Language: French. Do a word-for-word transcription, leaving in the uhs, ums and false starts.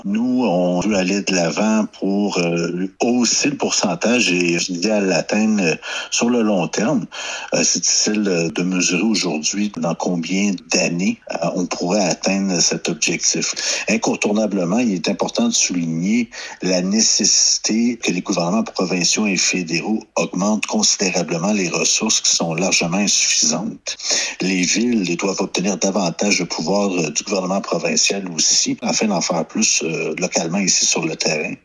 Nous, on veut aller de l'avant pour euh, hausser le pourcentage et l'idéal l'atteindre euh, sur le long terme. Euh, c'est difficile euh, de mesurer aujourd'hui dans combien d'années euh, on pourrait atteindre cet objectif. Incontournablement, il est important de souligner la nécessité que les gouvernements provinciaux et fédéraux augmentent considérablement les ressources qui sont largement insuffisantes. Les villes doivent obtenir davantage de pouvoir euh, du gouvernement provincial aussi, afin d'en faire plus euh, localement ici sur le terrain.